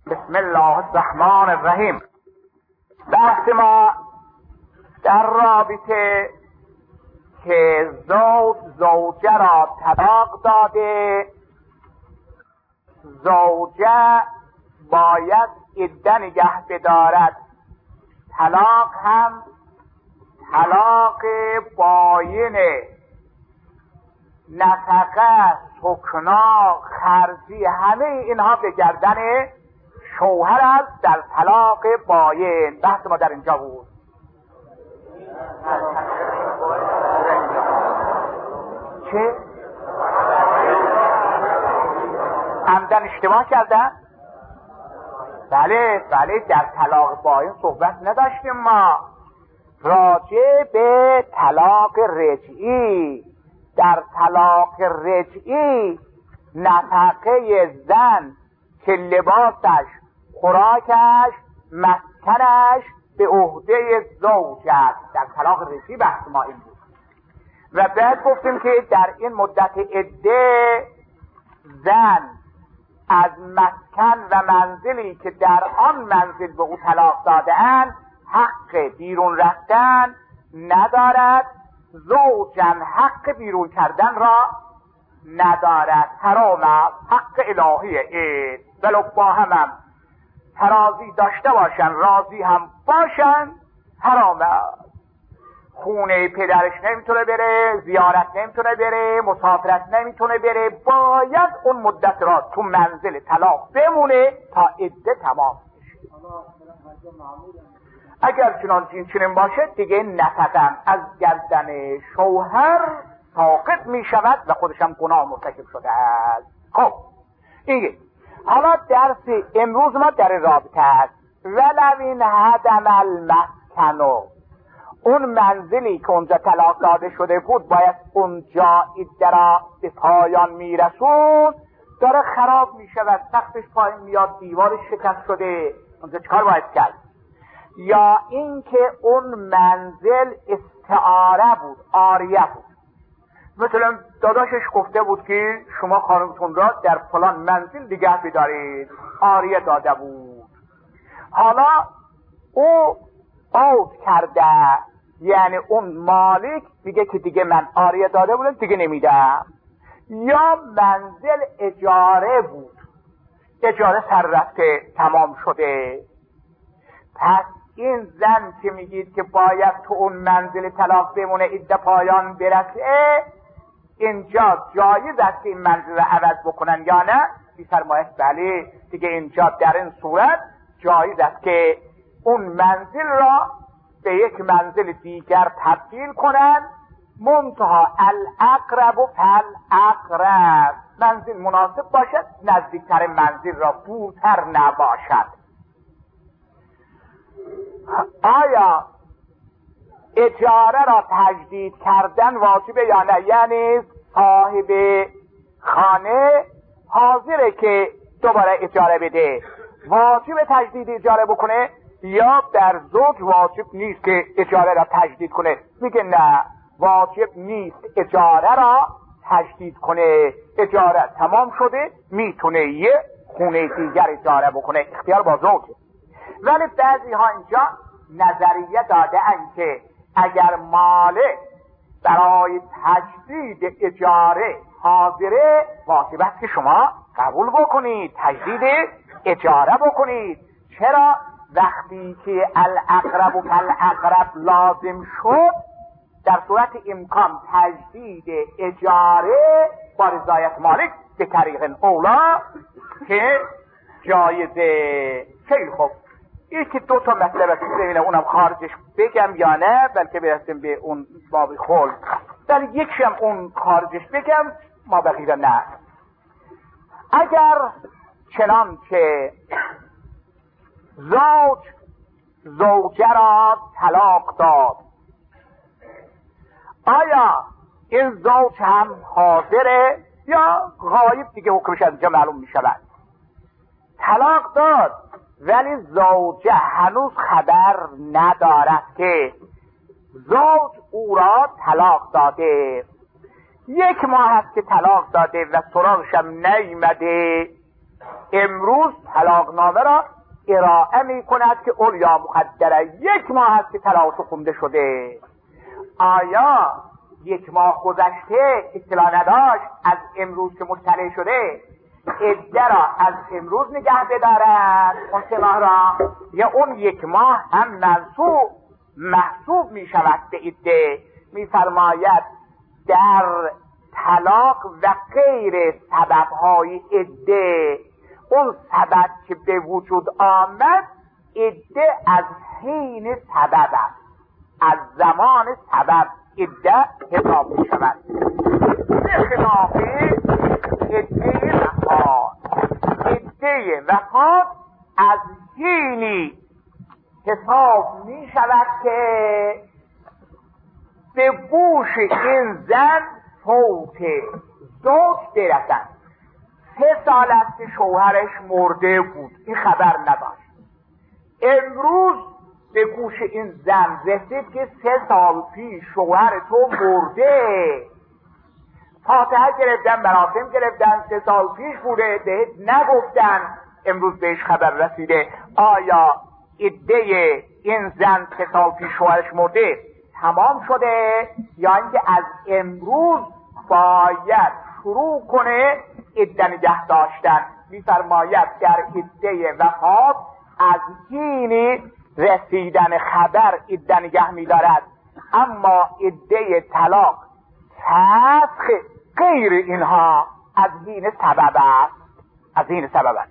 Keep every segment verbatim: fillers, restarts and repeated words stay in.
بسم الله الرحمن الرحیم. بحث ما در رابطه که زوج زوجه را طلاق داده، زوجه باید عده نگه بدارد. طلاق هم طلاق باینه، نفقه، سکنا، خرجی، همه اینها به گردن شوهر است در طلاق باین. بحث ما در اینجا بود. چه؟ عمدن اشتباه کردن؟ بله بله، در طلاق باین صحبت نداشتیم ما. راجع به طلاق رجعی، در طلاق رجعی نفقه زن که لباسش، خوراکش، مسکنش به عهده زوج است. در طلاق رجعی بحث ما این بود. و بعد گفتیم که در این مدت عده زن از مسکن و منزلی که در آن منزل به او طلاق داده اند حق بیرون رفتن ندارد، زوجن حق بیرون کردن را ندارد. حرام حق الهی اید. ولو با همم ترازی داشته باشن، راضی هم باشن، حرام. خونه پدرش نمیتونه بره، زیارت نمیتونه بره، مسافرت نمیتونه بره، باید اون مدت را تو منزل طلاق بمونه تا عده تمام بشه. اگر چنانچه چنین باشه دیگه نفقه از گردن شوهر ساقط می شود و خودش هم گناه مرتکب شده است. خب این حالا درس امروز ما در رابطه است. ولو این هدم المسکنو، اون منزلی که اونجا طلاق داده شده بود باید اونجا عده را به پایان میرسون، داره خراب می شود، سقفش پایین میاد، دیوارش شکست شده، اونجا چکار باید کرد؟ یا اینکه اون منزل استعاره بود، عاریه بود. مثلا داداشش گفته بود که شما خانمتون را در فلان منزل نگه بدارید، عاریه داده بود. حالا او اوت کرده، یعنی اون مالک میگه که دیگه من عاریه داده بودم دیگه نمیدم. یا منزل اجاره بود، اجاره سر رفته تمام شده. پس این زن که میگید که باید تو اون منزل طلاق بمونه عده پایان برسه، اینجا جایز است که این منزل رو عوض بکنن یا نه؟ میفرماید بله دیگه اینجا در این صورت جایز است که اون منزل را به یک منزل دیگر تبدیل کنن، منتها الاقرب و فالاقرب، منزل مناسب باشد، نزدیکتر منزل را دورتر نباشد. آیا اجاره را تجدید کردن واجبه یا نه؟ یعنی صاحب خانه حاضره که دوباره اجاره بده، واجب تجدید اجاره بکنه یا در زوج واجب نیست که اجاره را تجدید کنه؟ میگه نه، واجب نیست اجاره را تجدید کنه، اجاره تمام شده، میتونه یه خونه دیگر اجاره بکنه، اختیار با زوجه. ولی بعضی ها اینجا نظریه داده اند که اگر مالک برای تجدید اجاره حاضره، واجب است که شما قبول بکنید، تجدید اجاره بکنید. چرا؟ وقتی که الاقرب و فالاقرب لازم شد، در صورت امکان تجدید اجاره با رضایت مالک به طریق اولا که جایزه. خیلی خوب، یکی دو تا مطلب است ببینم اونم خارجش بگم یا نه، بلکه برسیم به اون باب خلق. ولی یکشم اون خارجش بگم، ما بقیه نه. اگر چنان که زوج زوجه را طلاق داد، آیا این زوج هم حاضره یا غایب؟ دیگه حکمش از اینجا معلوم می شود. طلاق داد ولی زوجه هنوز خبر ندارد که زوج او را طلاق داده. یک ماه هست که طلاق داده و سراغش هم نیامده، امروز طلاقنامه را ارائه می کند که اولیا مقدره یک ماه هست که طلاق خونده شده. آیا یک ماه گذشته اطلاع نداشت از امروز که مطلع شده عده را از امروز نگه بدارد اون سه ماه را، یا اون یک ماه هم منصوب محسوب می شود به عده؟ می فرماید در طلاق و غیر سببهای عده اون سبب که به وجود آمد عده از حین سبب است، از زمان سبب عده حساب می شود. بخلاف عده وفات، عده وفات از حینی حساب می شود که به گوش این زن صوت زوج برسد. سه سال است که شوهرش مرده بود، این خبر نداشت. امروز به گوش این زن رسید که سه سال پیش شوهر تو مرده، فاتحه گرفتن، مراسم گرفتن، سه سال پیش بوده، بهت نگفتن، امروز بهش خبر رسیده. آیا عده این زن سه سال پیش شوهرش مرده تمام شده، یا اینکه از امروز باید شروع کنه عده نگه داشتن؟ می‌فرماید در عده وفات از حین رسیدن خبر عده نگه می‌دارد، اما عده طلاق فسخ غیر اینها از حین سبب است، از حین سبب است.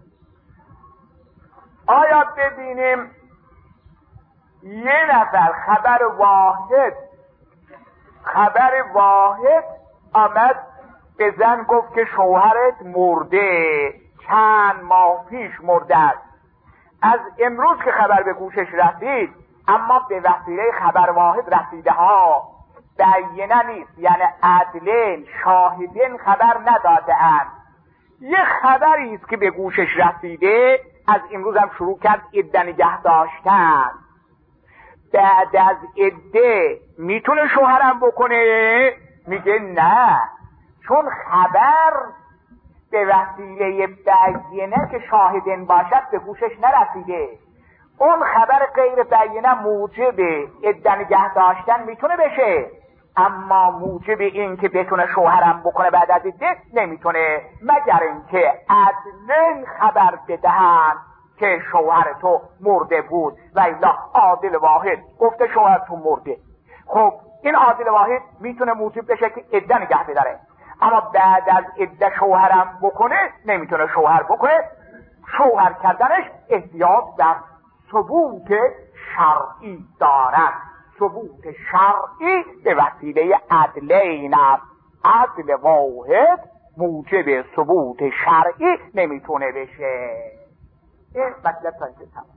آیا ببینیم یه نفر خبر واحد خبر واحد آمد به زن گفت که شوهرت مرده، چند ماه پیش مرده است. از امروز که خبر به گوشش رسید، اما به وسیله خبر واحد رسیده ها بیینه نیست، یعنی عدلین شاهدین خبر نداده اند. یه خبری است که به گوشش رسیده، از امروز هم شروع کرد عده نگه داشتن. بعد از عده میتونه شوهرم بکنه؟ میگه نه، چون خبر به وسیله بیینه که شاهدین باشد به گوشش نرسیده. اون خبر غیر بیینه موجب عده نگه داشتن میتونه بشه، اما موجب این که بتونه شوهرم بکنه بعد از عده نمیتونه، مگر اینکه عدلن خبر بدهن که شوهر تو مرده بود و الا عادل واحد گفته شوهر تو مرده. خب این عادل واحد میتونه موجب بشه که عده نگه بداره، اما بعد از عده شوهرم بکنه نمیتونه شوهر بکنه. شوهر کردنش احتیاج در ثبوت شرعی دارد. ثبوت شرعی به وسیله عدلین است. عدل واحد موجب ثبوت شرعی نمیتونه بشه. این مطلب تا اینجا تمام.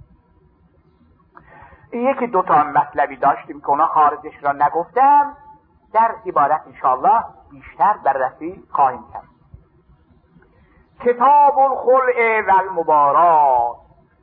یکی دو تا مطلبی داشتیم که اونا خارجش را نگفتم، در عبارت انشاءالله بیشتر بررسی خواهیم کرد. کتاب الخلع و المبارات.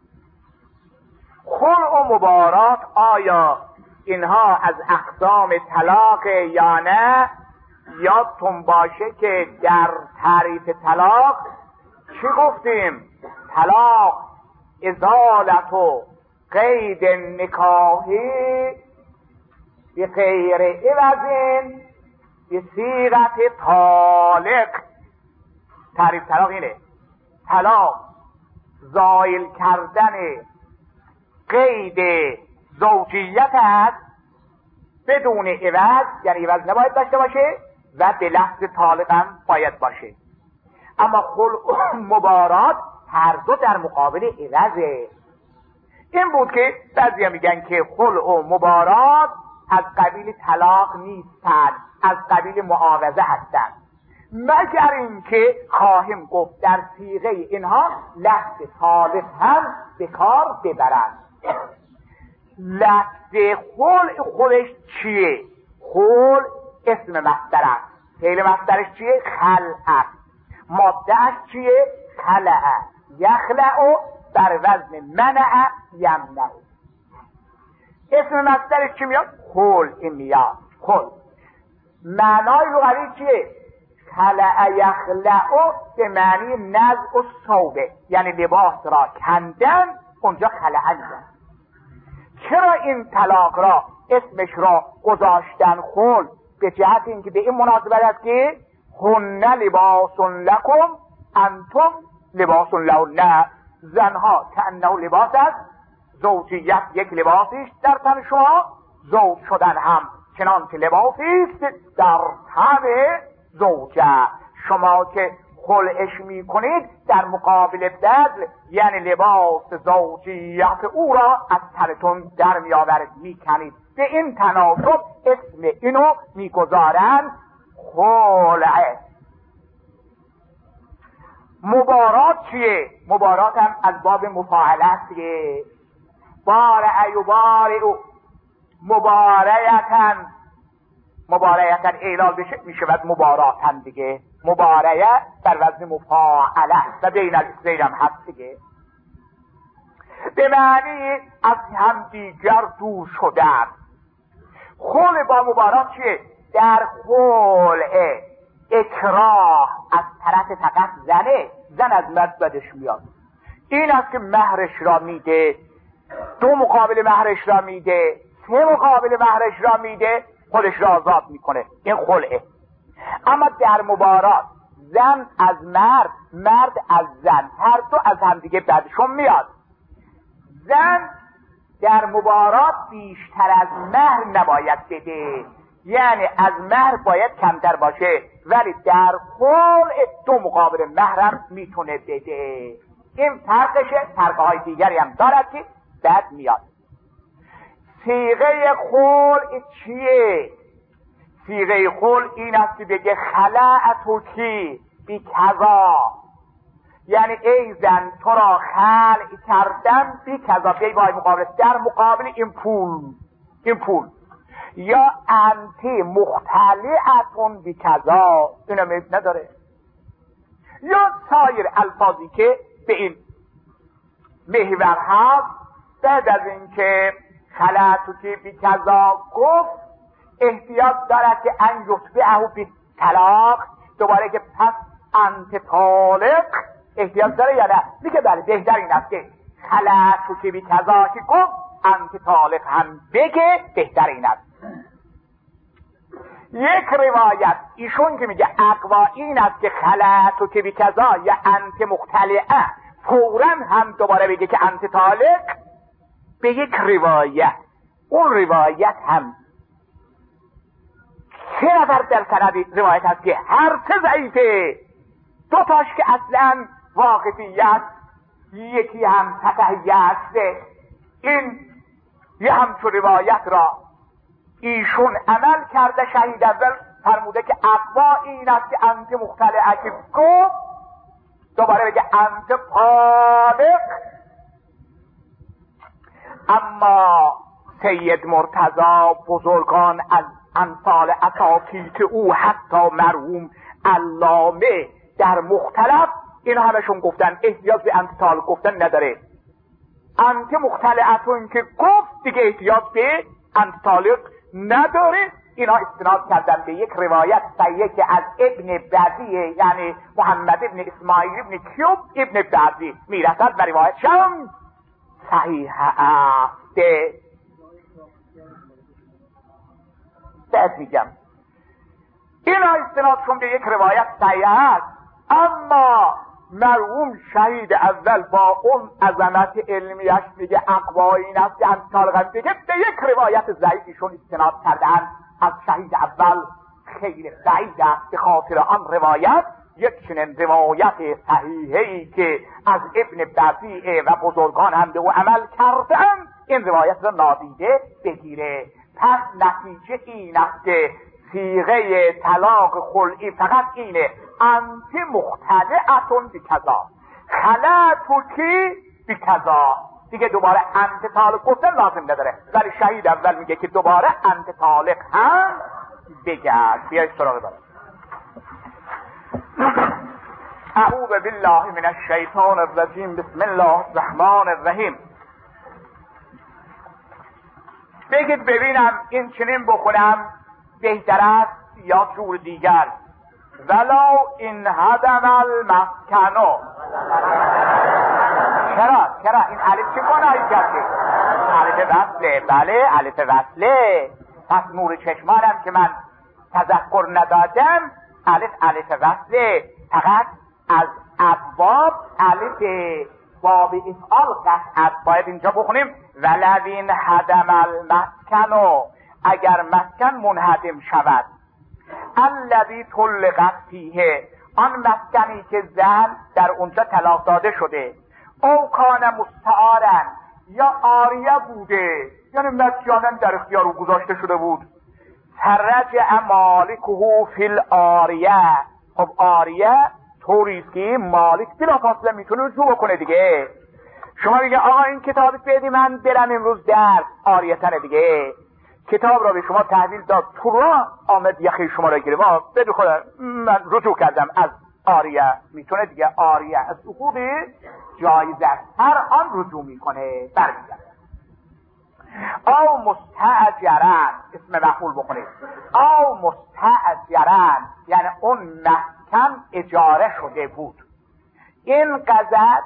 خلع و مبارات آیا اینها از اقسام طلاق یا نه؟ یادتون باشه که در تعریف طلاق چی گفتیم؟ طلاق ازالت و قید نکاحی به غیر عوض به صیغت طالق. تعریف طلاق اینه: طلاق زائل کردن قید زوجیت است بدون عوض، یعنی عوض نباید داشته باشه و به لفظ طالق هم باید باشه. اما خلع و مبارات هر دو در مقابل عوضه. این بود که بعضی میگن که خلع و مبارات از قبیل طلاق نیستند، از قبیل معاوضه هستند، مگر اینکه خواهیم گفت در صیغه اینها لفظ طالق هم به کار ببرند. لفظ خلع خودش چیه؟ خلع اسم مصدر است. فعل مصدرش چیه؟ خلع. ماده‌اش چیه؟ خلع. یخلع بر وزن منع یمنع. اسم مصدرش چی میاد؟ خلع میاد. خلع معنای لغوی چیه؟ خلع یخلع به معنی نزع و ثوبه، یعنی لباس را کندن، اونجا خلع میگن. چرا این طلاق را اسمش را گذاشتن خل؟ به جهت اینکه به این مناسبت است که هن لباس لکم انتم لباس لهن، زنها کانه لباس است، زوجیت یک لباسیش در تن شما، زوج شدن هم چنان که لباسی است در تن زوجه. شما که خلعش می کنید در مقابل بذل، یعنی لباس زوجیت او را از تنتون در می آورد، می کنید. به این تناسب اسم اینو می گذارن خلعه. مبارات چیه؟ مبارات هم از باب مفاعله است دیگه. بارع یبارع، مبارعتن، مبارعتن اعلال بشه می شود مباراتن دیگه. مبارعه بر وزن مفاعله و بین الاثنین هم هست دیگه، به معنی از هم دیگر دور شدن. خلع با مبارات چیه؟ در خلع اکراه از طرف فقط زنه، زن از مرد بدش میاد. این است که مهرش را میده، دو مقابل مهرش را میده، سه مقابل مهرش را میده، خودش را آزاد میکنه. این خلعه. اما در مبارات زن از مرد، مرد از زن، هر دو از همدیگه بدشون میاد. زن در مبارات بیشتر از مهر نباید بده، یعنی از مهر باید کمتر باشه، ولی در خلع دو مقابل مهرم میتونه بده. این فرقشه. فرقهای دیگری هم دارد که بعد میاد. صیغه خلع چیه؟ صیغه خلع این است که بگه خلعتکی بی کذا، یعنی ای زن تو را خلع کردم بی کذا، بی بای مقابل، در مقابل این پول، این پول. یا انتی مختلعتون بی کذا، اینو نداره. یا سایر الفاظی که به این محور هست. بعد از اینکه خلعتکی بی کذا گفت، احتیاط دارد که ان یتبعه بی طلاق، دوباره که پس انت طالق، احتیاط داره یا نه؟ میگه بله، بهتر این است که خلعتکی بی کذا که گفت انت طالق هم بگه، بهتر این است. یک روایت ایشون که میگه اقوا این است که خلعتکی بی کذا یا انت مختلعه، فوراً هم دوباره بگه که انت طالق، به یک روایت. اون روایت هم سه نفر در سند روایت هست که هر سه ضعیفه، دو تاش که اصلا واقفیت، یکی هم تقهیت. این یه همچون روایت را ایشون عمل کرده. شهید اول فرموده که اقوا این است که انت مختلعه که گفت، دوباره بگه انت طالق. اما سید مرتضی بزرگان از امثال اساتید او، حتی مرحوم علامه در مختلف، این همشون گفتن احتیاج به انت طالق گفتن نداره. انت مختلعتون که گفت دیگه احتیاج به انت طالق نداره. اینا استناد کردن به یک روایت صحیحه که از ابن بعضیه، یعنی محمد ابن اسماعیل ابن کیوب ابن بعضی میرسد و روایت شم صحیح است. بعد میگم اینا استنادشون به یک روایت صحیح است. اما مرحوم شهید اول با اون عظمت علمیش میگه اقوا این است که انت طالق، بگه به یک روایت ضعیفشون استناد کردن از شهید اول خیلی بعید است. به خاطر آن روایت یک چنین روایت صحیحی که از ابن بطیع و بزرگان هم به او عمل کردن، این روایت را نادیده بگیره. پس نتیجه این است که صیغه طلاق خلعی فقط اینه: انت مختلعتون بی کذا، خلعتکی بی کذا. دیگه دوباره انت طالق گفتن لازم نداره، ولی شهید اول میگه که دوباره انت طالق هم بگرد. بیای سراغ داره. اعوذ بالله من الشیطان الرجیم. بسم الله الرحمن الرحیم. بگید ببینم این چنین بخونم بهتر است یا جور دیگر؟ ولو این هدم المسکنو. چرا چرا این الف چه گناهی کرده؟ الف وصله. بله الف وصله. پس نور چشمانم که من تذکر ندادم الف الف وصله. فقط از ابواب الف باب افعال قطعت باید اینجا بخونیم ولوین هدم المسکنو، اگر مسکن منهدم شود. الذی طلقت فیه، آن مسکنی که زن در اونجا طلاق داده شده. او کان مستعارن، یا آریه بوده، یعنی مجانا در اختیار او گذاشته شده بود. ترجع مالکه فی الاریه. خب آریه طوریست که مالک بلافاصله میتونه رجوع بکنه دیگه. شما میگه آقا این کتابی بدی من برم امروز درس، آریه تنه دیگه. کتاب را به شما تحویل داد، تو را آمد یخی شما را گیره، ما بدو خودم من رجوع کردم از آریه. میتونه دیگه آریه از عقوق جایزه هر آن رجوع میکنه برمیگرد. او مستاجرن، اسم مفعول بکنید. او مستاجرن یعنی اون مسکن اجاره شده بود. این قضا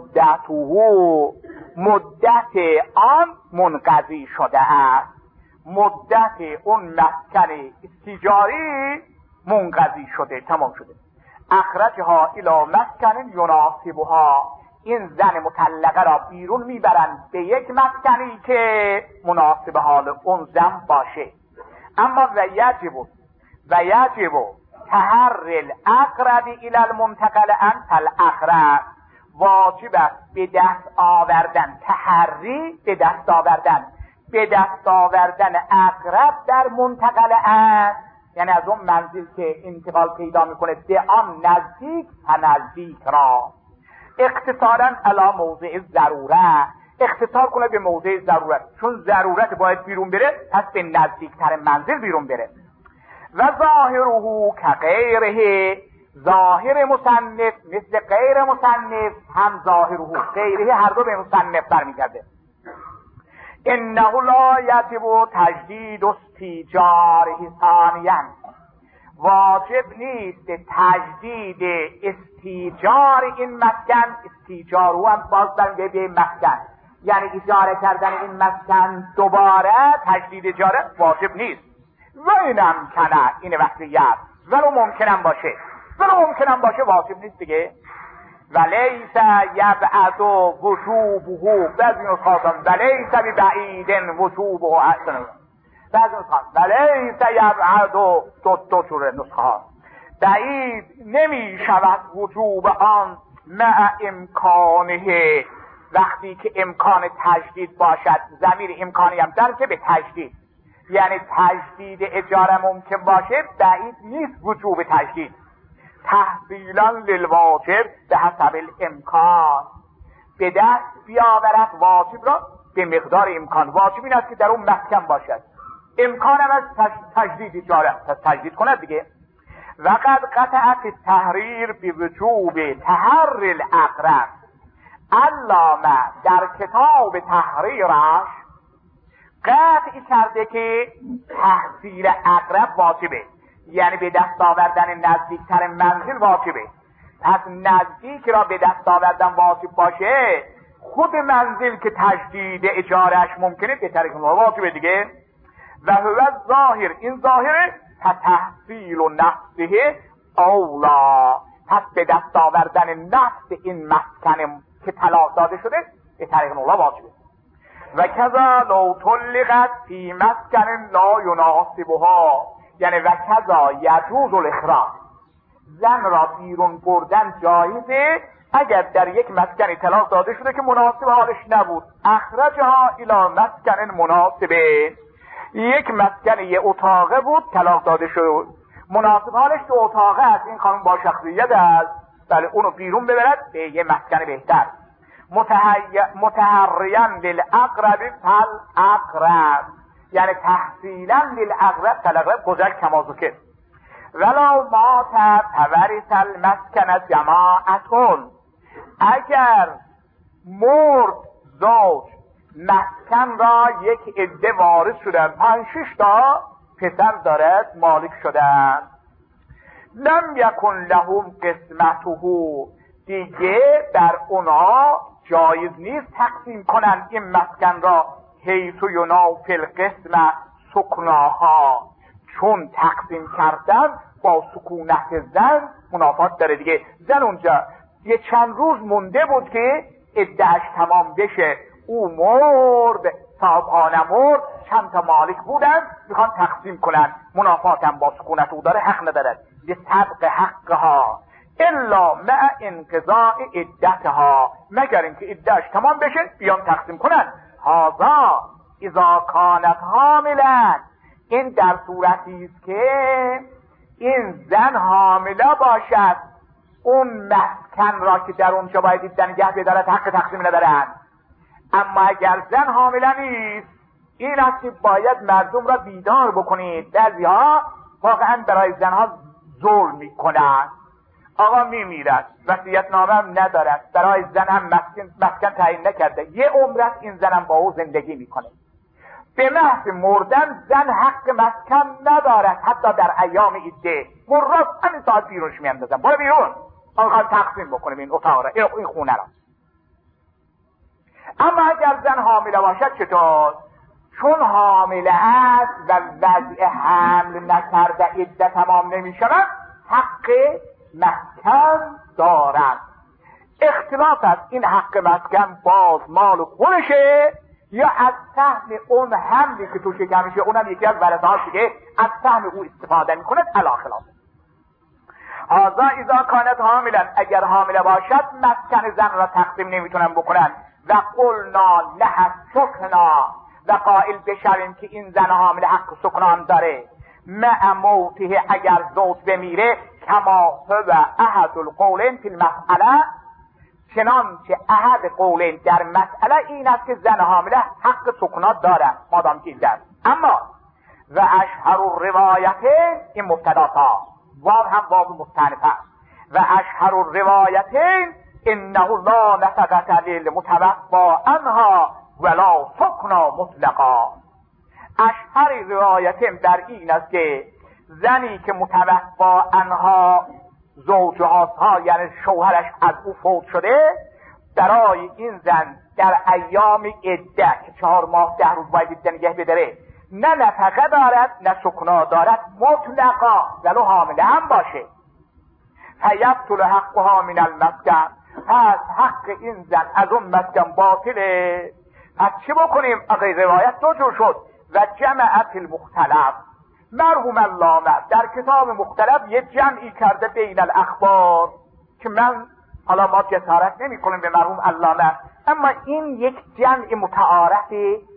مدته، مدت آن منقضی شده است. مدت اون مسکن استیجاری منقضی شده، تمام شده. اخرجها الی مسکن یناسبها، این زن مطلقه را بیرون میبرند به یک مسکنی که مناسب حال اون زن باشه. اما و یجب و یجب تحر الاقرب الی المنتقل انت الاقرب، واجب است به دست آوردن، تحری به دست آوردن، به دست آوردن اقرب در منتقل انت، یعنی از اون منزل که انتقال پیدا میکنه به آن نزدیک و نزدیک را. اختصارا علی موضع ضروره، اختصار کنه به موضع ضرورت، چون ضرورت باید بیرون بره پس به نزدیکتر منزل بیرون بره. و ظاهره کغیره، ظاهر مصنف مثل غیر مصنف هم ظاهره غیره هر دو به مصنف برمیگرده. انه لا یجب تجدید استیجاره ثانیا، واجب نیست تجدید استیجار این مسکن. استیجار رو هم باز برمیگه به مسکن، یعنی اجاره کردن این مسکن دوباره تجدید اجاره واجب نیست. و اینم کنه این وقتیت ولو ممکنم باشه، ولو ممکنم باشه واجب نیست دیگه. ولیس یبعد وجوبه، بعضی نسخات ولیس ببعید وجوبه، احسن بعضی نسخات ولیس یبعد، دو دو جور نسخات بعید نمی شود وجوب آن مع امکانه، وقتی که امکان تجدید باشد. ضمیر امکانی هم در که به تجدید، یعنی تجدید اجاره ممکن باشه، بعید نیست وجوب تجدید. تحصیلا للواجب به حسب الامکان، به دست بیاورد واجب را به مقدار امکان. واجب این است که در اون مسکن باشد، امکان هم از تجدید اجاره پس تجدید کند دیگه. وقد قطعت التحریر بوجوب تحر الاقرب، علامه در کتاب تحریرش قطع کرده که تحصیل اقرب واجبه، یعنی به دست آوردن نزدیکتر منزل واجبه. پس نزدیک را به دست آوردن واجب باشه، خود منزل که تجدید اجارهش ممکنه به طریق واجبه دیگه. و هو ظاهر، این ظاهره تحصیل و نفسه اولا، پس به دست آوردن نفس این مسکن که طلاق داده شده به طریق اولا واجبه. و کذا لو طلقت فی مسکن لا یناسبها، یعنی و کذا یجوز الاخراج، زن را بیرون بردن جایزه اگر در یک مسکن طلاق داده شده که مناسب حالش نبود. اخرجها الی مسکن مناسبه، یک مسکن یه اتاقه بود طلاق داده شد، مناسب حالش تو اتاقه است، این خانم با شخصیت است، بله اونو بیرون ببرد به یه مسکن بهتر. متحریا للاقرب فالاقرب، یعنی تحصیلا للاقرب فالاقرب گذشت کما ذکر. ولو مات فورث المسکن جماعتون، اگر مرد زوج مسکن را یک عده وارث شدن، پنج شش تا پسر دارد مالک شدن. لم یکن لهم قسمته، دیگه در اونا جایز نیست تقسیم کنن این مسکن را حیث ینافی القسم سکناها، چون تقسیم کردن با سکونت زن منافات داره دیگه. زن اونجا یه چند روز مونده بود که عده‌اش تمام بشه، او مرد، صاحبانه مرد، چند تا مالک بودن میخوان تقسیم کنن، منافاتم با سکونت او داره، حق ندارد به طبق حقها الا مع انقضاء عدتها، مگر اینکه عده‌اش تمام بشه بیان تقسیم کنن. هذا اذا کانت حاملا، این در صورتی است که این زن حامله باشد، اون مسکن را که در اونجا باید عده نگه بدارد حق تقسیم ندارد. اما اگر زن حامله نیست، این است که باید مردم را بیدار بکنید. بعضی‌ها واقعا برای زنها ظلم میکنند. آقا میمیرد، وصیت‌نامه هم ندارد، برای زن هم مسکن, مسکن تعیین نکرده، یه عمرت این زنم با او زندگی میکنه، به محض مردن زن حق مسکن ندارد، حتی در ایام عده مرد همین ساعت بیرونش میاندازن، برو بیرون، آقا تقسیم بکنیم این اتاق را، این خونه را. اما اگر زن حامله باشد چطور؟ چون حامله است و وضع حمل نکرده عده تمام نمیشود، حق مسکن دارد. اختلاف است این حق مسکن باز مال خودشه یا از سهم اون حملی که تو شکمشه، اونم یکی از ورثه ها دیگه از سهم او استفاده میکند، علی خلاف. هذا اذا کانت حاملا، اگر حامله باشد مسکن زن را تقسیم نمیتونن بکنن. و قلنا لها سکنا، و قائل بشویم که این زن حامله حق سکنا هم داره. مع موته، اگر زوج بمیره، کما هو احد القولین فی المسئله، چنانچه احد قولین در مسئله این است که زن حامله حق سکنا دارد مادام که در. اما و اشهر الروایتین، این مبتدا تا واو هم واو مستأنفه، و اشهر الروایتین انه لا نفقة للمتوفی عنها ولا سکنا مطلقا. اشهر روایتین در این است که زنی که متوفی عنها زوجهاها، یعنی شوهرش از او فوت شده، برای این زن در ایام عده که چهار ماه ده روز باید عده نگه بداره، نه نفقه دارد نه سکنا دارد مطلقا، ولو حامله هم باشه. فیبطل حقها من المسکن، پس حق این زن از اون مسکن باطله. پس چه بکنیم؟ آقای روایت دو جور شد. و جمعت المختلف، مرحوم علامه در کتاب مختلف یه جمعی کرده بین الاخبار که من حالا ما جسارت نمی کنیم به مرحوم علامه، اما این یک جمع متعارف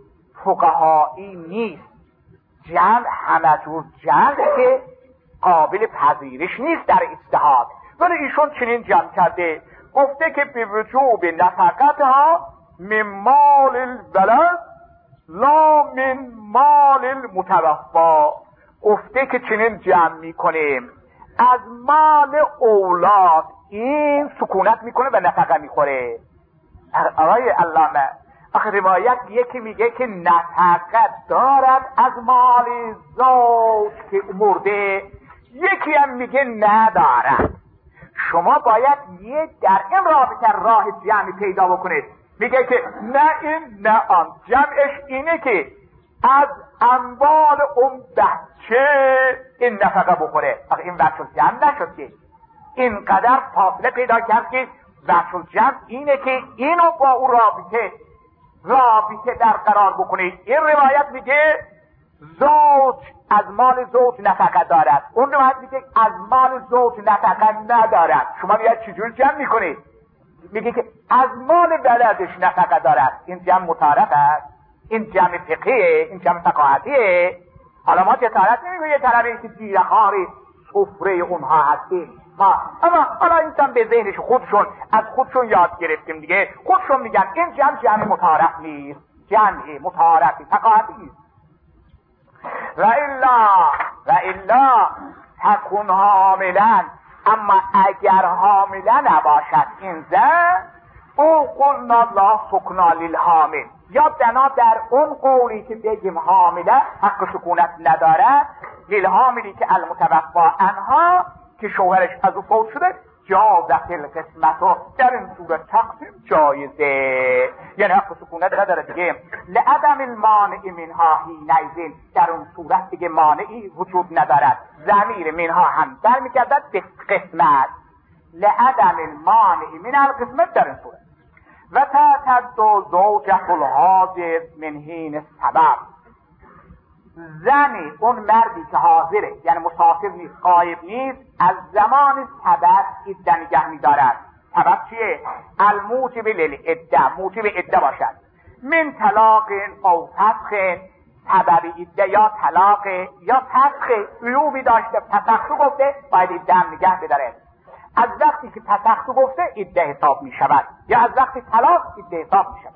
فقهایی نیست، جمع همه جور جمع که قابل پذیرش نیست در اجتهاد، ولی ایشون چنین جمع کرده، گفته که به وجوب نفقتها من مال الولد لا من مال المتوفی، گفته که چنین جمع میکنیم از مال اولاد این سکونت میکنه و نفقه میخوره. آقای علامه آخه روایت یکی میگه که نفقه دارد از مال زوج که مرده، یکی هم میگه ندارد. شما باید یه در این رابطه راه جمعی پیدا بکنید. میگه که نه این نه آن، جمعش اینه که از اموال اون بچه این نفقه بخوره. آخه این وجه جمع نشد که، اینقدر فاصله پیدا کرد که وجه جمع اینه که اینو با اون رابطه رابطه در قرار بکنید. این روایت میگه زوج از مال زوج نفقه دارد، اون روایت میگه از مال زوج نفقه ندارد. شما میگه چجور جمع میکنید؟ میگه که از مال ولدش نفقه دارد. این جمع متعارف است، این جمع فقهیه، این جمع فقاهتیه. حالا ما جسارت نمیگه یه طرفی که زیرخوار سفره اونها هستیم ما، اما حالا اینسان به ذهنش خودشون از خودشون یاد گرفتیم دیگه، خودشون میگن این جمع جمع متعارف نیست، جمع متعارفی فقاهتی نیست. و الا و الا تکون حاملا، اما اگر حامله نباشد این زن، او قلنا لا سکنا للحامل، یا بنا در اون قولی که بگیم حامله حق سکونت نداره، للحاملی که المتوفی عنها، که شوهرش از او فوت شده جازت القسمت و در این صورت تقسیم جایزه، یعنی حق سکونت نداره دیگه. لعدم المانع منها حینئذ، در اون صورت دیگه مانعی وجود ندارد. ضمیر منها هم برمیگردد به قسمت. لعدم المانع من القسمت در این صورت. و تعتد زوجة الحاضر من حین سبب، زنی اون مردی که حاضره یعنی مسافر نیست، غایب نیست، از زمان سبب عده نگه می‌دارد. سبب چیه؟ الموجب للعده، موجب عده باشد. من طلاق او فسخ، سبب عده یا طلاق یا فسخ، عیوبی داشته فسخ گفته باید عده نگه بداره. از وقتی که فسخ گفته عده حساب می‌شود، یا از وقتی طلاق عده حساب می‌شود.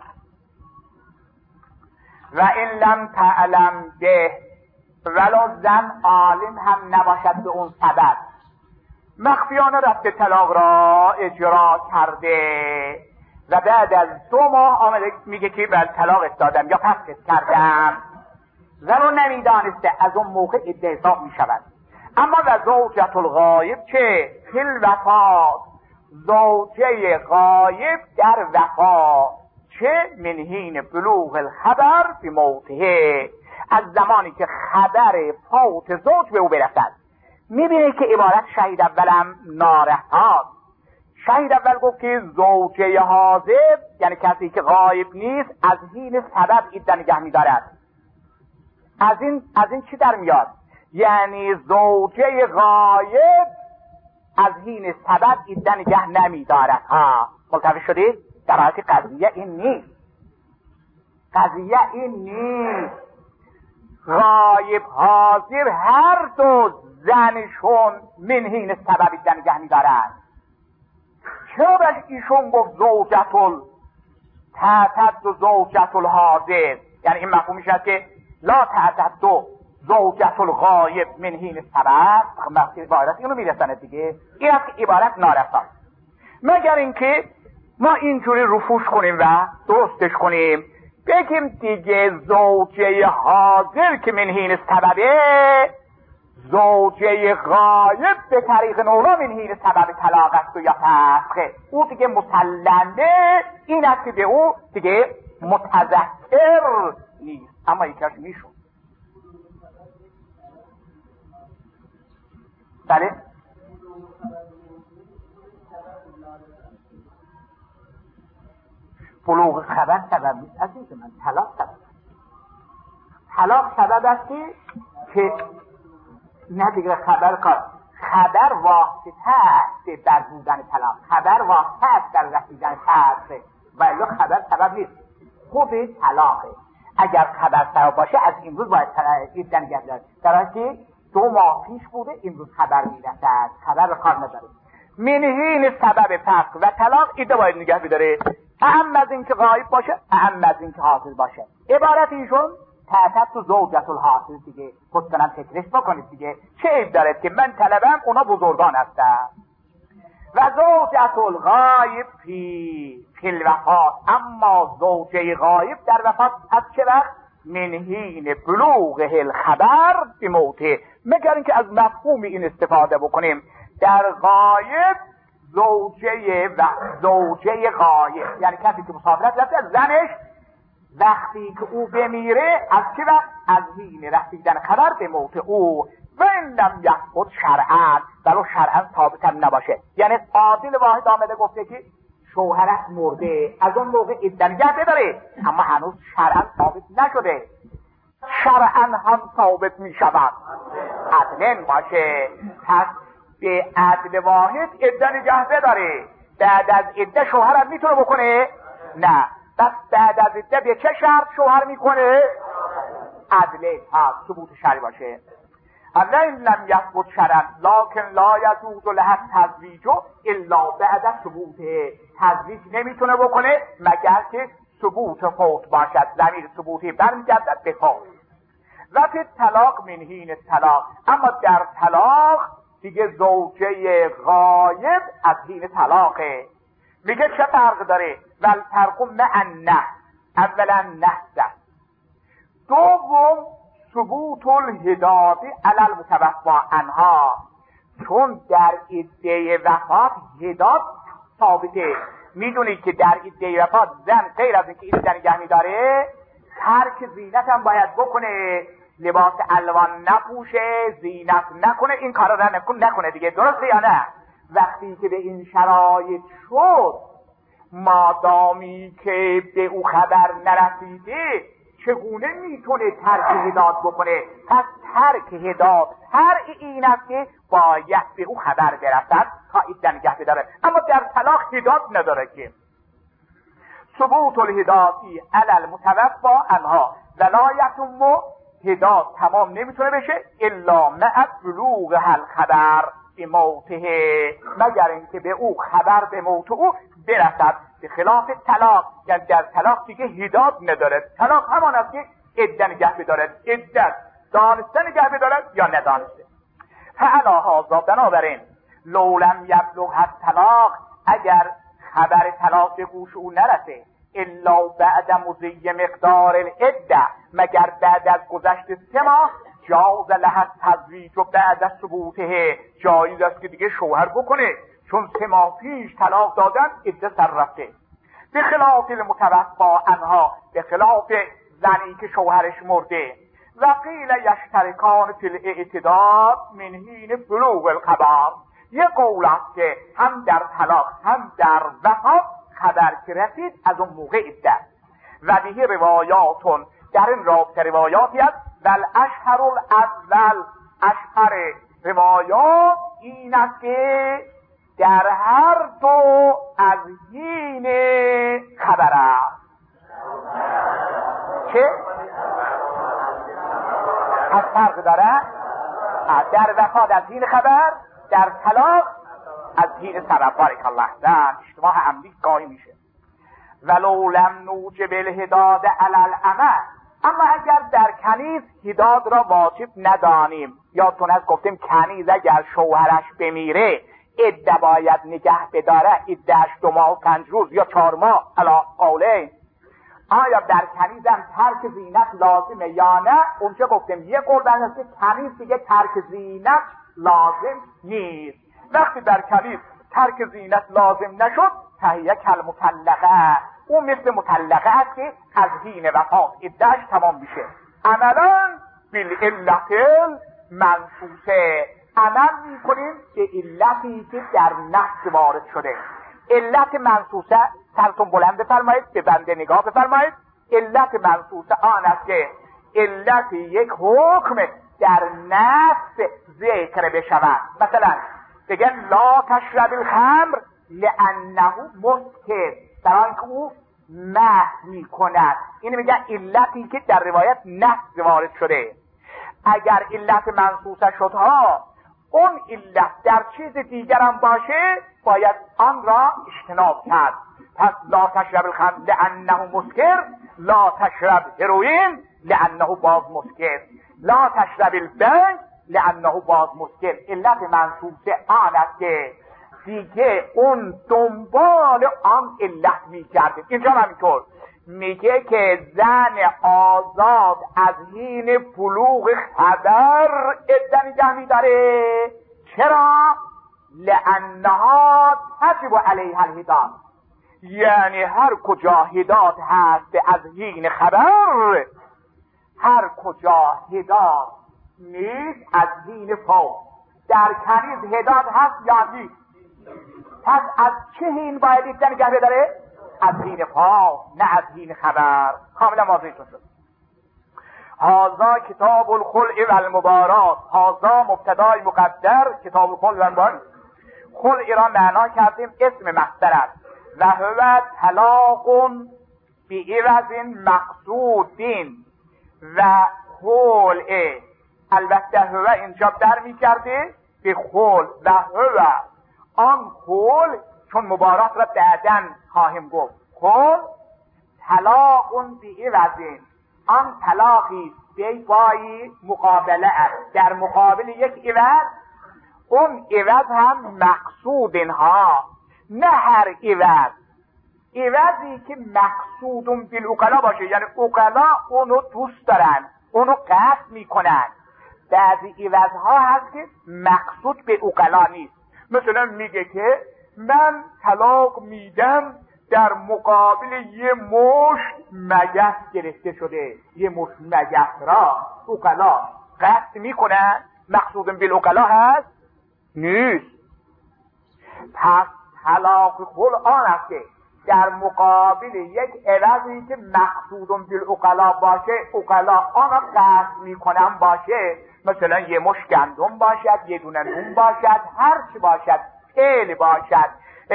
و این لم تعلم به، ولو زن عالم هم نباشد به اون سبب، مخفیانه رفته طلاق را اجرا کرده و بعد از دو ماه آمده میگه که بل طلاقت دادم یا فسخت کردم، زن رو نمیدانسته، از اون موقع عده حساب میشود. اما و زوجة الغایب چه؟ فی الوفات، زوجه غایب در وفات چه؟ من حین بلوغ الخبر بموته، از زمانی که خبر فوت زوج به او برسد. میبینه که عبارت شهید اولم نارساست. شهید اول گفت که زوجه حاضر یعنی کسی که غایب نیست از حین سبب عده نگه میدارد. از این از این چی در میاد؟ یعنی زوجه غایب از حین سبب عده نگه نمیدارد. ها ملتفت شدید؟ در حالت قضیه این نیست. قضیه این نیست. غایب حاضر هر دو زنشون من حین سبب عده نگه میدارند. چرا بهش ایشون گفت زوجة ال تعتد زوجة الحاضر؟ یعنی این مفهوم میشه که لا تعتد زوجة الغایب من حین سبب. وقتی عبارت اینو میرسنه دیگه، این است که عبارت نارساست. مگر اینکه ما اینجوری رفوش کنیم و درستش کنیم، بگیم دیگه زوجه حاضر که من حین سببه، زوجه غایب به طریق نورا من حین سبب طلاق است و یا فسخه، او دیگه مسلمه، این است که به او دیگه متذکر نیست. اما یکیش میشون بله بلوغ خبر سبب نیست. از این که من طلاق سبب است. طلاق سبب است که نه دیگه خبر کار خبر واسطه است در بودن طلاق، خبر واسطه است در رسیدن طلاق، ولی خبر سبب نیست. خود طلاقه. اگر خبر سبب باشه از امروز باید عده نگه دارد، در حالی که دو ماه پیش بوده امروز خبر میرسد، خبر رو کار نداره. من حین سبب فسخ و طلاق عده باید نگه بداره، اهم از این که غایب باشه، اهم از این که حاضر باشه. عبارت ایشون تعتد تو زوجة الحاضر دیگه. خودتونم فکرش بکنید دیگه، چه عیب داره که من طلبم اونا بزرگان هستن. و زوجة الغایب فی فی الوفات، اما زوجه غایب در وفات از چه وقت؟ من حین بلوغ الخبر بموته. مگر اینکه از مفهوم این استفاده بکنیم، در غایب زوجه و زوجه غایب یعنی کسی که مسافرت رفته از زنش، وقتی که او بمیره از چه وقت؟ از حین رسیدن خبر به موت او. و این لم یثبت شرعا، ولو شرعا ثابت هم نباشه. یعنی عادل واحد آمده گفته که شوهرش مرده، از اون موقع عده نگه بداره، اما هنوز شرعا ثابت نشده. شرعا هم ثابت می شود، عدل باشه. پس به عدل واحد عده نگه بداره. بعد از عده شوهر میتونه بکنه؟ نه. بس بعد از عده به چه شرط شوهر میکنه؟ عدله، ها ثبوت شرعی باشه. اما این لم یثبت شرعا لکن لا یجوز لها التزویج الا بعد ثبوت. تزویج نمیتونه بکنه مگر که ثبوت فوت باشد. ضمیر ثبوتی برمیگردد به فوت. و فی طلاق من حین طلاق، اما در طلاق دیگه زوجه غایب از حین طلاقه. میگه چه فرق داره؟ والفرق مع النهی، اولا نهی، دوم ثبوت الهداد علی المتوفی عنها. چون در عده وفات هداد ثابته. میدونید که در عده وفات زن غیر از اینکه عده نگه میداره ترک زینت هم باید بکنه، لباس الوان نپوشه، زینت نکنه، این کارا را نکن نکنه دیگه. درسته یا نه؟ وقتی که به این شرایط شد، مادامی که به او خبر نرسیده چگونه میتونه ترک هداد بکنه؟ پس ترک هداد هر این است که باید به او خبر برسد تا عده نگه بداره. اما در طلاق هداد نداره که. ثبوت الهداتی علی المتوفی عنها ولا یتم، هداد تمام نمیتونه بشه الا مع بلوغ الخبر به موته، مگر اینکه به او خبر به موت او برسد. به خلاف طلاق، یعنی در طلاق دیگه هداد نداره. طلاق همان است که عده نگه بدارد، عده دانسته نگه بدارد یا ندانسته. فعلا هذا، بنابراین لو لم یبلغ الطلاق، اگر خبر طلاق به گوش او نرسه الا بعد مضی مقدار العده، مگر بعد از گذشت سه ماه، جاز له التزویج و بعد از ثبوته، جایز است که دیگه شوهر بکنه، چون سه ماه پیش طلاق دادن عده سر رفته. به خلاف المتوفی عنها، به خلاف زنی که شوهرش مرده. و قیل یشترکان فی الاعتداد من حین بلوغ الخبر، یه قول است که هم در طلاق هم در وفات خبر که رسید از اون موقع عده. و به روایاتون، در این رابطه روایاتی است. ول اشهر الاول، اشهر روایات این است که در هر دو از حین خبر است. چه؟ از فرق داره؟ در وفات از حین خبر، در طلاق از حین سبب. بارک الله. زن اشتباه عمدی گاهی میشه. ولو لم نوجب الهداد علی العمل، اما اگر در کنیز هداد را واجب ندانیم، یادتون از گفتیم کنیز اگر شوهرش بمیره عده باید نگه بداره، عدهش دو ماه و پنج روز یا چهار ماه علی قولین. آیا در کنیز هم ترک زینت لازمه یا نه؟ اونجا گفتیم یه قول بر است که کنیز دیگه ترک زینت لازم نیست. وقتی در کنیز ترک زینت لازم نشد، فهیه کالمطلقه، اون مثل مطلقه است که از حین وفات عدهش تمام میشه. عملا بالعلت المنصوصه، عمل میکنیم به علتی که در نص وارد شده. علت منصوصه، سرتون بلند بفرمایید، به بنده نگاه بفرمایید. علت منصوصه آن است که علت یک حکم در نص ذکر بشود. مثلا بگن لا تشرب الخمر لانه مسکر، در اینکه او محو میکند. این میگن علتی که در روایت نص وارد شده. اگر علت منصوصه شد ها، اون علت در چیز دیگرم باشه، باید آن را اجتناب کرد. پس لا تشرب الخمر لانه مسکر، لا تشرب هروئین لانه باز مسکر، لا تشرب البنگ لانه باز مسکر. علت منصوصه آن است که دیگه اون دنبال آن علت میکرده. اینجا همینطور میگه که زن آزاد از حین بلوغ خبر عده نگه میداره. چرا؟ لانها تجب علیها الهداد، یعنی هر کجا هداد هست از حین خبر، هر کجا هداد نیست از حین فوت. در کنیز هداد هست یا نیست؟ پس از چه حین باید عده نگه بداره؟ از حین فوت، نه از حین خبر. کاملا واضحتون شد. هذا کتاب الخلع و المبارات، هذا مبتدای مقدر کتاب الخلع و المبارات. خلع را معنا کردیم اسم مصدر است. و هو طلاق بعوض مقصود و خلع. البته هو اینجا در می کرده به خلع و هو آن خلع، چون مبارات را بعداً خواهیم گفت. خلع طلاق بعوض، آن طلاقی به بایی مقابله است، در مقابل یک عوض. اون عوض هم مقصود اینها، نه هر عوض، عوضی که مقصودون بالعقلا باشه، یعنی عقلا اونو دوست دارن، اونو قصد میکنن. بعضی عوضها هست که مقصود به عقلا نیست. مثلا میگه که من طلاق میدم در مقابل یه مشت مگس گرفته شده. یه مشت مگس را عقلا قصد میکنن، مقصود بالعقلا هست نیست. پس طلاق خل آن است که در مقابل یک عوضی که مقصود بالعقلا باشه، عقلا آن را قصد میکنن باشه. مثلا یه مش گندم باشد، یه دونه نون باشد، هر چی باشد، تیل باشد،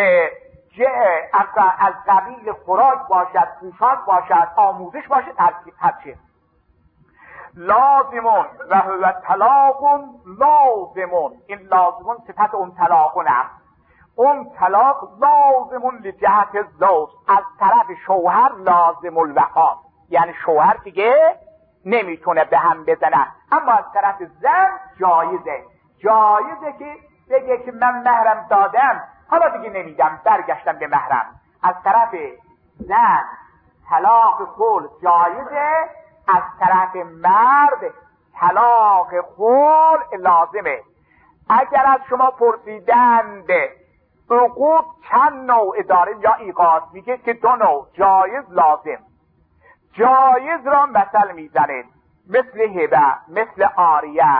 از قبیل خوراک باشد، پوشاک باشد، آموزش باشد، هر چی. لازمون و هو طلاق لازمون، این لازمون صفت اون طلاقون است. اون طلاق لازمون لجهت زوج، از طرف شوهر لازم الوفا، یعنی شوهر دیگه نمیتونه به هم بزنه، اما از طرف زن جایزه. جایزه که بگه که من مهرم دادم، حالا دیگه نمیدم، برگشتم به مهرم. از طرف زن طلاق خل جایزه، از طرف مرد طلاق خل لازمه. اگر از شما پرسیدند عقود چند نوع داره یا ایقاد، میگه که دو نوع، جایز لازم. جایز را مثل میزنید، مثل هبه، مثل عاریه،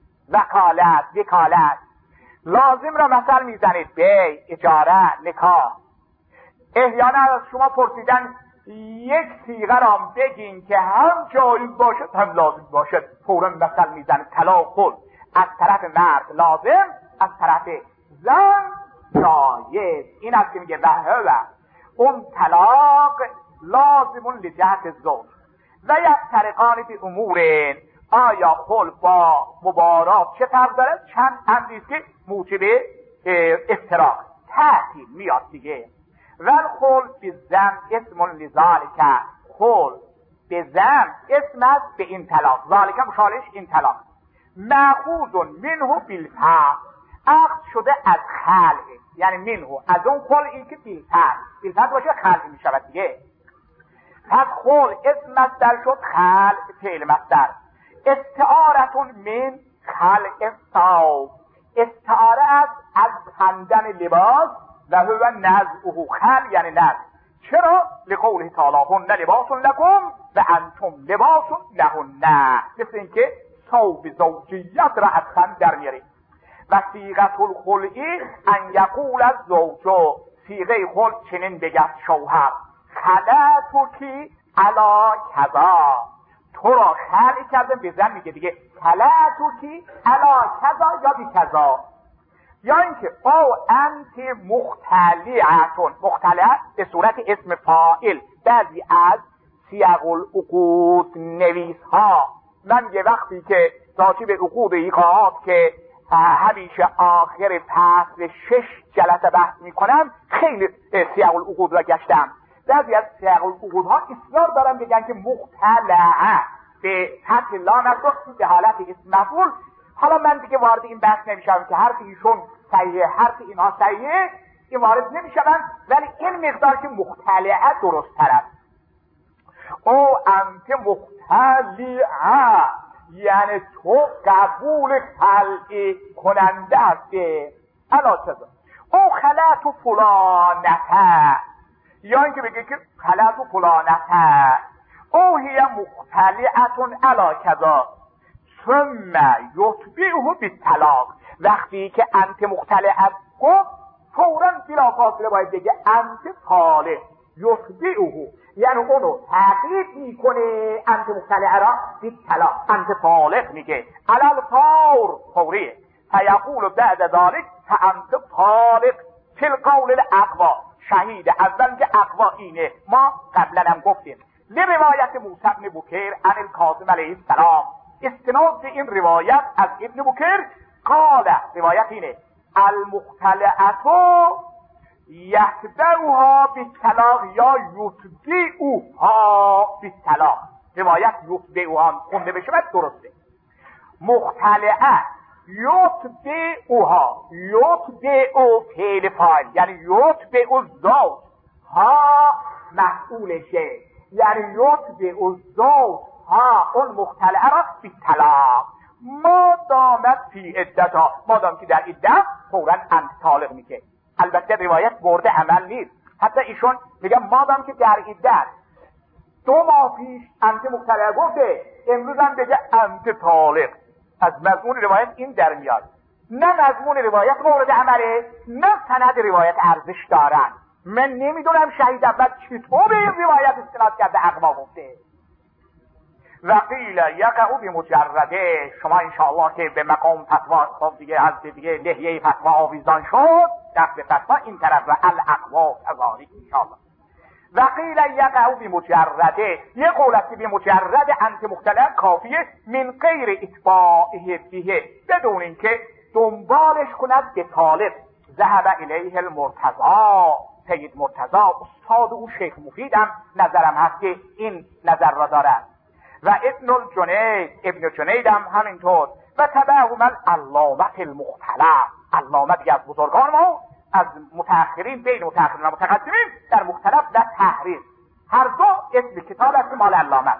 وکالت، وکالت. لازم را مثل میزنید، بیع، اجاره، نکاح. احیانا از شما پرسیدن یک صیغه را بگین که هم جایز باشد هم لازم باشد، فوراً مثل میزنید طلاق خل. از طرف مرد لازم، از طرف زن جایز. این است که میگه وهو اون طلاق لازمون لجهت زوج و یفترقان به امورین. آیا خل با مبارات چه فرق داره؟ چند امریست که موجب افتراق تعطیل میاد دیگه. ول خل به زن اسم لذالک، خل به زن اسم است به این طلاق، ذالک مشارش این طلاق. مأخوذ منه بالفعل، اخذ شده از خلع، یعنی منه از اون خلعی که بالفعل، بالفعل باشه خلع می شود دیگه. پس خل اسم مصدر شد، خلع فعل مصدر. استعارتون من خلع ثوب، استعاره است از کندن لباس و هو نزعه، خلع یعنی نزع. چرا؟ لقوله تعالی هن لباس لکم و انتم لباس لهن، مثل اینکه ثوب زوجیت را از خند در میارید. و صیغه الخلعی ان یقول الزوج، صیغه خلع چنین بگد شوهر، خلعتکی علی کذا، تو را خلع کردم. به زن میگه دیگه خلعتکی علی کذا یا بی کذا. یا اینکه او انت مختلعتون، مختلع به صورت اسم فاعل. بعضی از سیاق العقود نویس ها من یه وقتی که راجع به عقود ایقاعات که همیشه آخر فصل شش جلسه بحث میکنم، خیلی سیاق العقود را گشتم. بعضی از سیاق العقود ها اصرار دارن بگن که مختلعه به فتح لا نصب به حالت اسم مفعول. حالا من دیگه وارد این بحث نمیشم که حرف ایشون صحیحه، حرف اینها صحیحه، این وارد نمیشم، ولی این مقدار که مختلعه درست طرف. او انت مختلعه یعنی تو قبول خلع کننده هستی. علا چیزا او خلعت فلانته، یا اینکه بگه که خلعت فلانته او هی مختلعتون علا کذا ثم یتبعه بالطلاق. وقتی که انت مختلعت گفت فوراً بلا فاصله باید بگه انت طالق، یتبعه یعنی اونو تحقیق میکنه، انت مختلعه را بالطلاق، انت طالق میگه علال فور، فوریه. فیقول بعد ذلك فانت طالق فی القول الاقوا، شهید اول که اقوا اینه، ما قبلا هم گفتیم لروایت موسی بن بکیر عن الکاظم علیه السلام. استناد به این روایت از ابن بکیر قال، روایت اینه المختلعه یتبعها بالطلاق یا یتبعها بالطلاق. روایت یتبعها خونده بشه باید درسته. مختلعه یتبعها، یتبع فعل فاعل یعنی یتبع الزوج، ها مسئولشه یعنی یتبع الزوج ها اون مختلعه را بالطلاق. ما دامت فی عدتها، ما دام که در عدت فورا انت طالق میشه. البته روایت برده عمل نیست، حتی ایشون میگه ما دام که در عدت دو ماه پیش انت مبتلع گفته، امروز هم بگه انت طالق. از مضمون روایت این در میاد. نه مضمون روایت مورد عمله، نه سند روایت ارزش دارن. من نمیدونم شهید اول چطور به این روایت استناد کرده اقوا گفته. و قیل یقعو بمجرده، شما انشاءالله که به مقام فتوا خب دیگه از دیگه لحیه فتوا آویزان شد، دست فتوا این طرف و الاقوا کذالک انشاءالله. و قیل یقعو بمجرده، یه قولت که بمجرد انت مختلف کافیه، من غیر اتباعه به، بدون اینکه دنبالش کند به طالب. ذهب الیه المرتضی، سید مرتضی استاد او شیخ مفیدم نظرم هست که این نظر را دارد. و ابن الجنید، ابن جنید هم همینطور. و تبعهم العلامه المختلف، علامه دیگه از بزرگان ما، از متأخرین، بین متأخرین و متقدمین در مختلف و تحریر، هر دو اسم کتاب است مال علامه.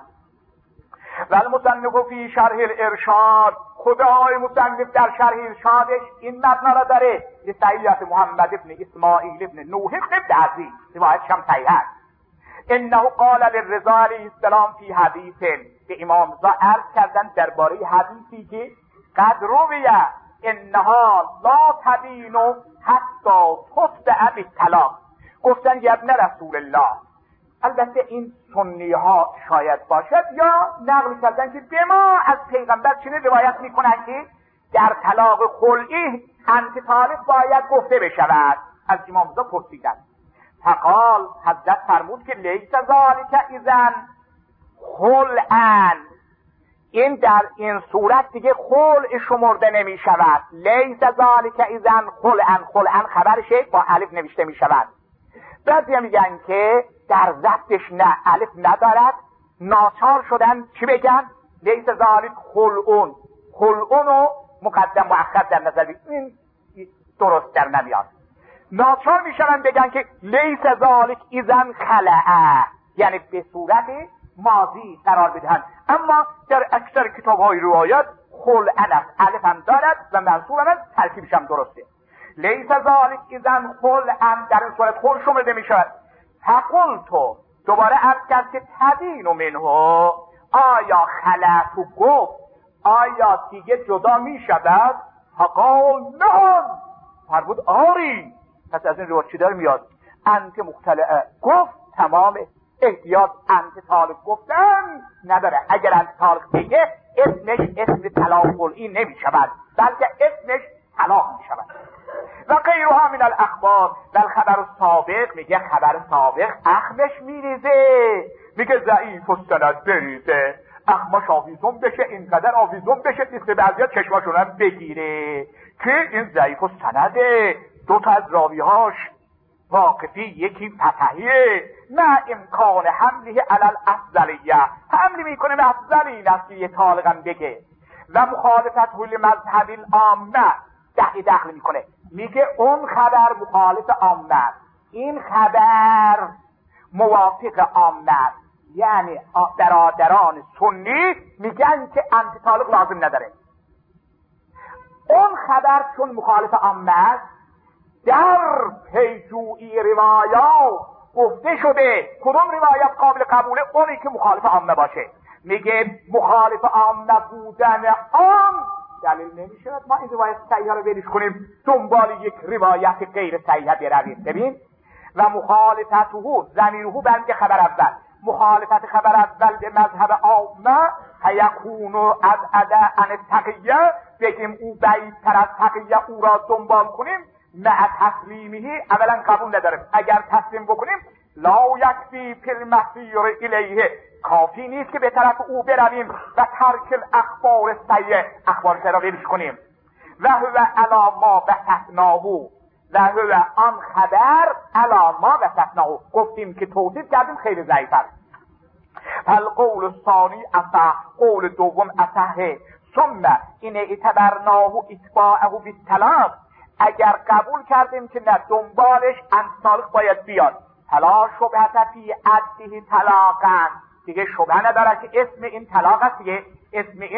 و المصنف فی شرح الارشاد، خدای مصنف در شرح ارشادش این مبنا را داره لصحیحیت محمد ابن اسماعیل ابن نوح ابن عزیز، روایتش هم صحیح است. انه قال للرضا علیه السلام فی حدیث، به امام رضا عرض کردن درباره حدیثی که قد رویه انها لا تبین حتی تتبع بالطلاق، گفتن یا ابن رسول الله. البته این سنی ها شاید باشد یا نقل کردن که به ما از پیغمبر چنین روایت میکنن که در طلاق خلعی انت طالق باید گفته بشود. از امام رضا پرسیدن، فقال حضرت فرمود که لیس ذالک اذن خلعا، این در این صورت دیگه خلع شمرده نمی شود. لیس ذالک اذن خلعا، خلعا خبرشه با الف نوشته می شود. بعضی میگن که در ضبطش نه الف ندارد، ناچار شدن چی بگن؟ لیس ذالک خلعون، خلعون و مقدم مؤخر در نظر بگن، این درست در نمیاد. ناچار میشن بگن که لیس ذالک اذن خلعه، یعنی به صورت ماضی قرار بدهند. اما در اکثر کتاب های روایت خلعن است، الف هم دارد و منصوب هم ترکیبش هم درسته. لیس ذالک اذن خلعن، در این صورت خل شمرده می شود. فقلتو، دوباره عرض کرد که تبین منه، آیا خلعتو گفت آیا دیگه جدا می شود؟ فقال نه، فرمود آری. پس از این روایت چی داره میاد؟ انت مختلعه گفت تمامه، احتیاط انت طالق گفتن نداره. اگر انت طالق بگه اسمش اسم طلاق خلعی نمی شود، بلکه اسمش طلاق می شود. و غیرها من الاخبار، در خبر سابق میگه خبر سابق اخمش میریزه، میگه ضعیف و سند بریزه، اخمش آویزون بشه، اینقدر آویزون بشه مثل بعضی ها چشماشون هم بگیره که این ضعیف و سنده، دو تا از راویهاش واقفی، یکی فتحیه، نه امکان حمله علل افضلیه، حملی میکنه به افضل این است که یه طالقم بگه. و مخالفت حل مذهب العامه، دخل دخل میکنه، میگه اون خبر مخالف عامه، این خبر موافق عامه، یعنی برادران سنی میگن که انت طالق لازم نداره. اون خبر چون مخالف عامه است، در پیجویی روایات گفته شده کدوم روایت قابل قبوله؟ اونی که مخالف عامه باشه. میگه مخالف عامه بودن آن دلیل نمیشه ما این روایت صحیحه رو بریش کنیم دنبال یک روایت غیر صحیحه برویم. ببین، و مخالفته ضمیره برمیگه خبر اول، مخالفت خبر اول به مذهب عامه هیکون از عدا عن تقیه، بگیم او بعیدتر از تقیه، او را دنبال کنیم. مع تسلیمه، اولا قبول نداریم، اگر تسلیم بکنیم لا یکفی فی المسیر الیه، کافی نیست که به طرف او برویم و ترک الاخبار سیئه، اخبار سیئه را ولش کنیم. و هو علی ما وصفناه، و هو آن خبر علی ما وصفناه، گفتیم که توصیف کردیم خیلی ضعیف است. فالقول الثانی اصح، قول دوم اصحه. ثم این اعتبرناه اتباعه بالطلاق، اگر قبول کردیم که نه دنبالش انت طالق باید بیاد، فلا شبهه فی عده طلاقا، دیگه شبهه نداره که اسم این طلاق است، دیگه اسم این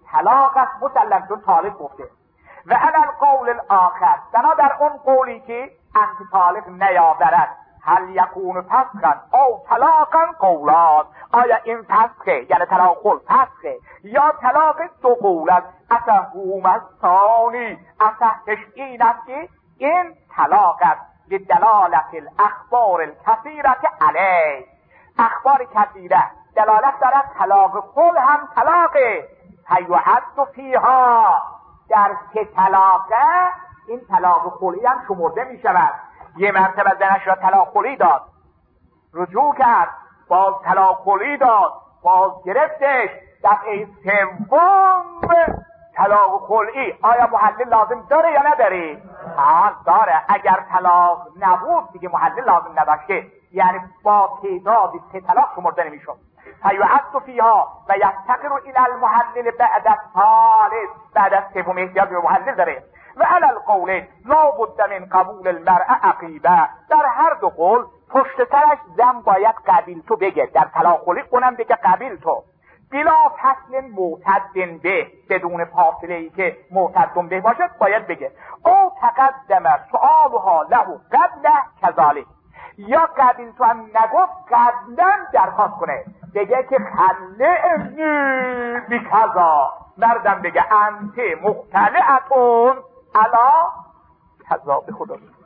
طلاق است مسلم، چون طالب گفته. و علی القول الاخر، بنا در اون قولی که انتی طالق نیاورد، هل یکون فسخا او طلاقا قولان، آیا این فسخه یعنی طلاق خل فسخه یا طلاق دو قول است. اصحهما الثانی، اصحش این است که این طلاق است لدلالت الاخبار الکثیره علیه، اخبار کثیره دلالت دارد طلاق خل هم طلاقه. فیعد فیها، در که طلاقه این طلاق خلی هم شمرده می شود. یه مرتبه زنش را طلاق خلی داد، رجوع کرد، باز طلاق خلی داد، باز گرفتش، دفعه سوم طلاق خلی، آیا محلل لازم داره یا نداره؟ آه داره. اگر طلاق نبود دیگه محلل لازم نداشته، یعنی با تعداد سه طلاق شمرده نمیشد. فیعد فیها و یفتقر الی المحلل بعد الثالث، بعد از سوم احتیاج به محلل داره. و علی القول لا بد من قبول المرء عقیبه، در هر دو قول پشت سرش زن باید قبیل تو بگه، در طلاق خلی اونم بگه قبیل تو، بلا فصل معتد به، بدون فاصله ای که معتد به باشد باید بگه. او تقدم سؤالها له قبل کذالک، یا قبیل تو هم نگفت قبلا درخواست کنه، بگه که خلعنی بکذا، مردم بگه انت مختلعتون علا کذا. به خدا.